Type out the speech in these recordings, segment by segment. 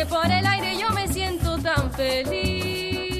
que por el aire yo me siento tan feliz.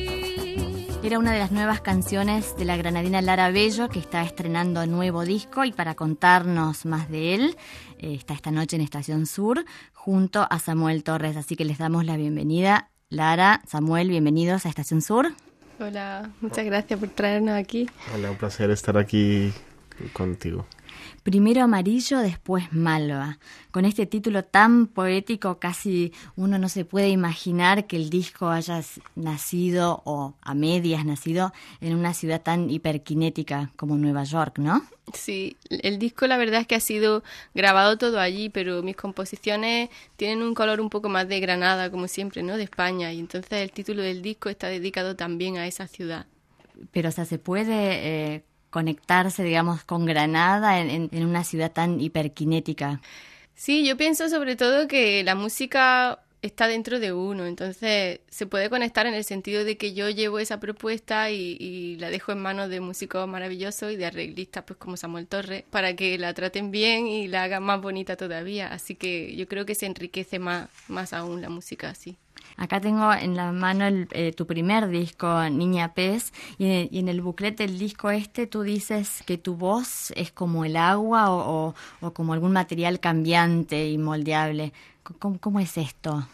Era una de las nuevas canciones de la granadina Lara Bello, que está estrenando nuevo disco, y para contarnos más de él, está esta noche en Estación Sur junto a Samuel Torres, así que les damos la bienvenida. Lara, Samuel, bienvenidos a Estación Sur. Hola, muchas gracias por traernos aquí. Hola, un placer estar aquí contigo. Primero Amarillo, después Malva. Con este título tan poético, casi uno no se puede imaginar que el disco haya nacido, o a medias nacido, en una ciudad tan hiperkinética como Nueva York, ¿no? Sí, el disco la verdad es que ha sido grabado todo allí, pero mis composiciones tienen un color un poco más de Granada, como siempre, ¿no? De España, y entonces el título del disco está dedicado también a esa ciudad. Pero, o sea, se puede conectarse, digamos, con Granada en una ciudad tan hiperkinética. Sí, yo pienso sobre todo que la música está dentro de uno, entonces se puede conectar en el sentido de que yo llevo esa propuesta y la dejo en manos de músicos maravillosos y de arreglistas pues como Samuel Torres para que la traten bien y la hagan más bonita todavía, así que yo creo que se enriquece más aún la música así. Acá tengo en la mano tu primer disco, Niña Pez, y en el booklet del disco tú dices que tu voz es como el agua o como algún material cambiante y moldeable. ¿Cómo es esto?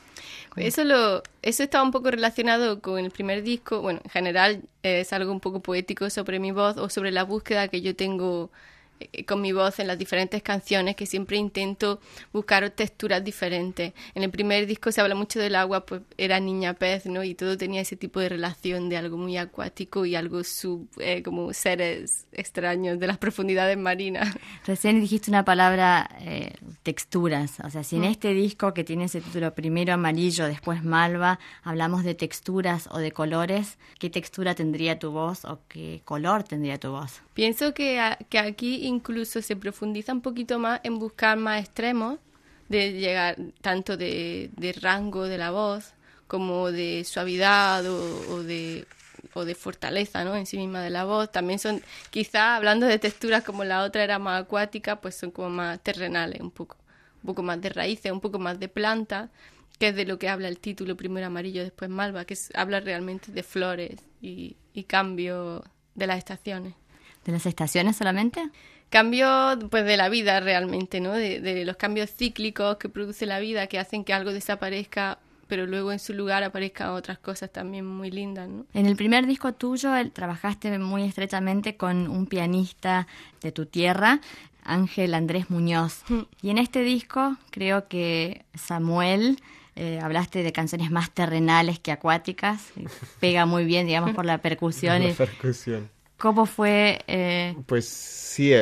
Eso está un poco relacionado con el primer disco. Bueno, en general es algo un poco poético sobre mi voz o sobre la búsqueda que yo tengo con mi voz en las diferentes canciones, que siempre intento buscar texturas diferentes. En el primer disco se habla mucho del agua, pues era niña pez, ¿no? Y todo tenía ese tipo de relación de algo muy acuático y algo como seres extraños de las profundidades marinas. Recién dijiste una palabra, texturas. O sea, si en este disco que tiene ese título, primero Amarillo, después Malva, hablamos de texturas o de colores, ¿qué textura tendría tu voz o qué color tendría tu voz? Pienso que aquí incluso se profundiza un poquito más en buscar más extremos, de llegar tanto de rango de la voz como de suavidad o de fortaleza, ¿no? En sí misma de la voz. También son, quizá hablando de texturas como la otra era más acuática, pues son como más terrenales, un poco más de raíces, un poco más de plantas, que es de lo que habla el título, primero Amarillo, después Malva, que habla realmente de flores y cambio de las estaciones. ¿De las estaciones solamente? Cambio pues de la vida realmente, ¿no? De los cambios cíclicos que produce la vida, que hacen que algo desaparezca, pero luego en su lugar aparezcan otras cosas también muy lindas, ¿no? En el primer disco tuyo trabajaste muy estrechamente con un pianista de tu tierra, Ángel Andrés Muñoz. Y en este disco creo que Samuel, hablaste de canciones más terrenales que acuáticas, pega muy bien, digamos, por la percusión. La percusión. ¿Cómo fue? Pues sí,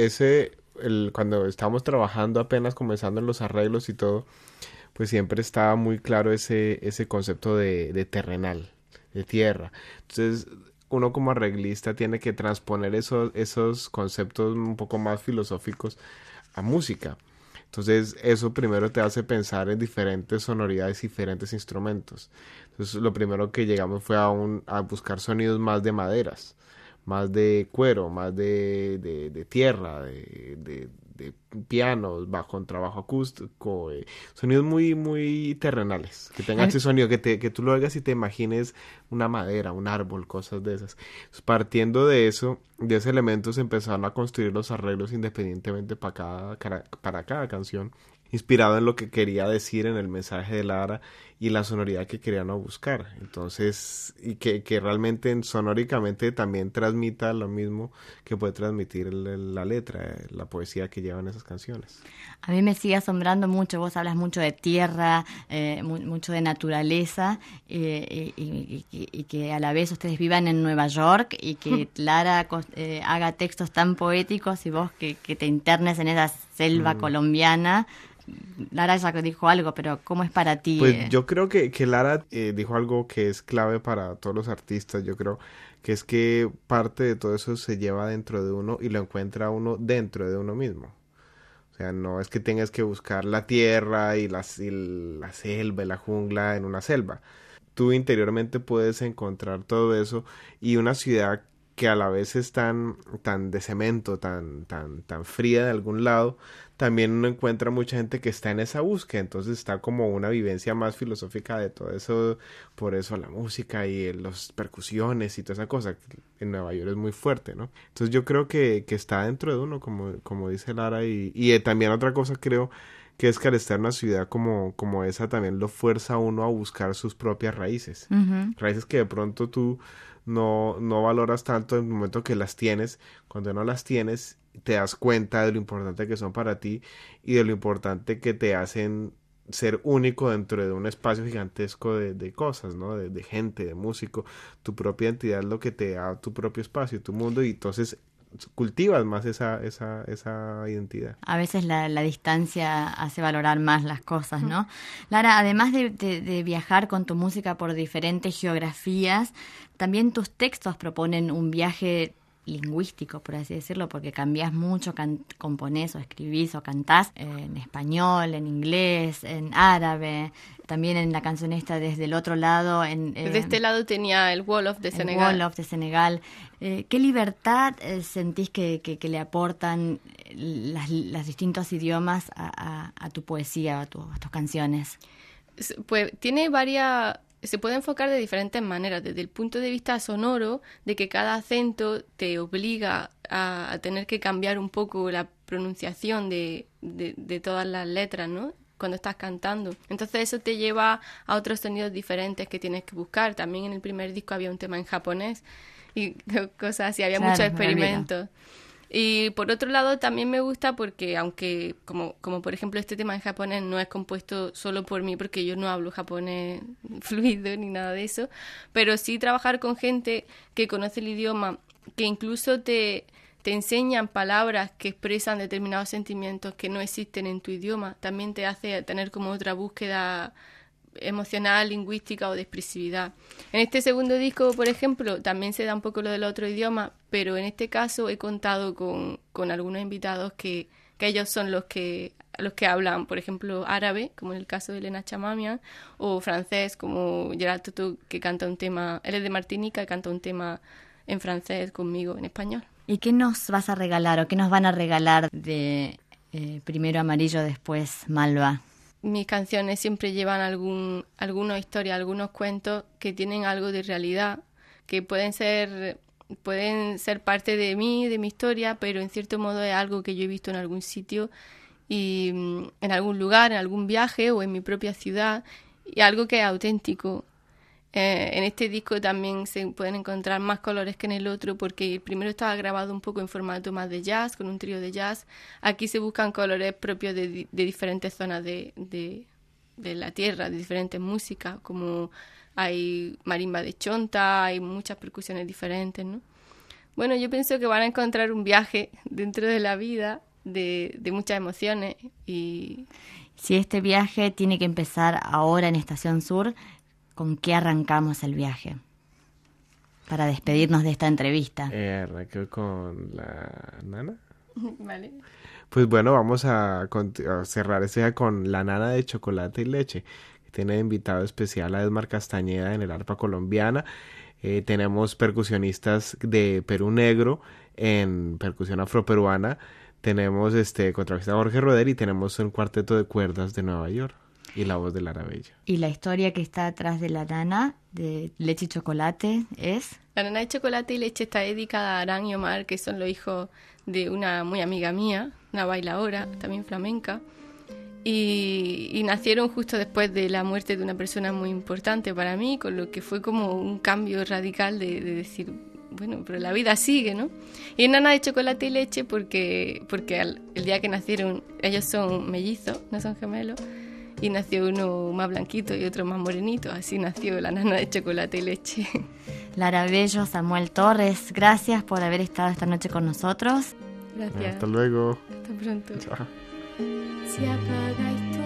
cuando estábamos trabajando apenas comenzando en los arreglos y todo, pues siempre estaba muy claro ese concepto de terrenal, de tierra. Entonces uno como arreglista tiene que transponer esos conceptos un poco más filosóficos a música. Entonces eso primero te hace pensar en diferentes sonoridades, diferentes instrumentos. Entonces lo primero que llegamos fue a buscar sonidos más de maderas, más de cuero, más de tierra, de pianos, bajo trabajo acústico, sonidos muy, muy terrenales, que tengan ese sonido, que tú lo oigas y te imagines una madera, un árbol, cosas de esas. Entonces, partiendo de ese elemento se empezaron a construir los arreglos independientemente para cada canción, inspirado en lo que quería decir en el mensaje de Lara y la sonoridad que querían buscar. Entonces, y que realmente sonóricamente también transmita lo mismo que puede transmitir la letra, la poesía que llevan esas canciones. A mí me sigue asombrando mucho, vos hablas mucho de tierra, mucho de naturaleza, y que a la vez ustedes vivan en Nueva York y que Lara haga textos tan poéticos y vos que te internes en esa selva colombiana. Lara ya dijo algo, pero ¿cómo es para ti? Pues yo creo que Lara dijo algo que es clave para todos los artistas. Yo creo que es que parte de todo eso se lleva dentro de uno y lo encuentra uno dentro de uno mismo. O sea, no es que tengas que buscar la tierra y la selva y la jungla en una selva. Tú interiormente puedes encontrar todo eso, y una ciudad que a la vez es tan de cemento, tan fría de algún lado, también uno encuentra mucha gente que está en esa búsqueda, entonces está como una vivencia más filosófica de todo eso, por eso la música y las percusiones y toda esa cosa, que en Nueva York es muy fuerte, ¿no? Entonces yo creo que está dentro de uno, como dice Lara, y también otra cosa creo que es que al estar en una ciudad como esa también lo fuerza a uno a buscar sus propias raíces, raíces que de pronto tú no valoras tanto en el momento que las tienes. Cuando no las tienes te das cuenta de lo importante que son para ti y de lo importante que te hacen ser único dentro de un espacio gigantesco de cosas, ¿no? De gente, de músico. Tu propia identidad es lo que te da tu propio espacio, tu mundo, y entonces cultivas más esa identidad. A veces la distancia hace valorar más las cosas, ¿no? Lara, además de viajar con tu música por diferentes geografías, también tus textos proponen un viaje lingüístico, por así decirlo, porque cambiás mucho, componés o escribís o cantás en español, en inglés, en árabe, también en la canción esta Desde el Otro Lado. De este lado tenía el Wall of de Senegal. Wall of de Senegal. ¿Qué libertad sentís que le aportan los distintos idiomas a tu poesía, a tus canciones? Pues tiene varias... Se puede enfocar de diferentes maneras, desde el punto de vista sonoro, de que cada acento te obliga a tener que cambiar un poco la pronunciación de todas las letras, ¿no?, cuando estás cantando. Entonces eso te lleva a otros sonidos diferentes que tienes que buscar. También en el primer disco había un tema en japonés y cosas así, había muchos experimentos. Y por otro lado también me gusta porque aunque como por ejemplo este tema en japonés no es compuesto solo por mí porque yo no hablo japonés fluido ni nada de eso, pero sí trabajar con gente que conoce el idioma, que incluso te enseñan palabras que expresan determinados sentimientos que no existen en tu idioma, también te hace tener como otra búsqueda emocional, lingüística o de expresividad. En este segundo disco, por ejemplo, también se da un poco lo del otro idioma, pero en este caso he contado con algunos invitados que ellos son los que hablan, por ejemplo, árabe, como en el caso de Elena Chamamian, o francés, como Gerard Toto, que canta un tema, él es de Martinica, y canta un tema en francés conmigo en español. ¿Y qué nos vas a regalar o qué nos van a regalar de primero Amarillo, después Malva? Mis canciones siempre llevan alguna historia, algunos cuentos que tienen algo de realidad, que pueden ser parte de mí, de mi historia, pero en cierto modo es algo que yo he visto en algún sitio y en algún lugar, en algún viaje o en mi propia ciudad, y algo que es auténtico. En este disco también se pueden encontrar más colores que en el otro, porque el primero estaba grabado un poco en formato más de jazz, con un trío de jazz. Aquí se buscan colores propios de diferentes zonas de la tierra, de diferentes músicas, como hay marimba de chonta, hay muchas percusiones diferentes, ¿no? Bueno, yo pienso que van a encontrar un viaje dentro de la vida de muchas emociones. Y si este viaje tiene que empezar ahora en Estación Sur, ¿con qué arrancamos el viaje? Para despedirnos de esta entrevista. Arranco con la nana. Vale. Pues bueno, vamos a cerrar este día con La Nana de Chocolate y Leche. Tiene invitado especial a Edmar Castañeda en el arpa colombiana. Tenemos percusionistas de Perú Negro en percusión afroperuana. Tenemos contrabajista Jorge Roder y tenemos un cuarteto de cuerdas de Nueva York. Y la voz de Lara Bella. ¿Y la historia que está atrás de La Nana de Leche y Chocolate es? La Nana de Chocolate y Leche está dedicada a Arán y Omar, que son los hijos de una muy amiga mía, una bailadora, también flamenca. Y nacieron justo después de la muerte de una persona muy importante para mí, con lo que fue como un cambio radical de decir, bueno, pero la vida sigue, ¿no? Y Nana de Chocolate y Leche porque el día que nacieron, ellos son mellizos, no son gemelos, y nació uno más blanquito y otro más morenito. Así nació La Nana de Chocolate y Leche. Lara Bello, Samuel Torres, gracias por haber estado esta noche con nosotros. Gracias. Hasta luego. Hasta pronto. Chao. Se apaga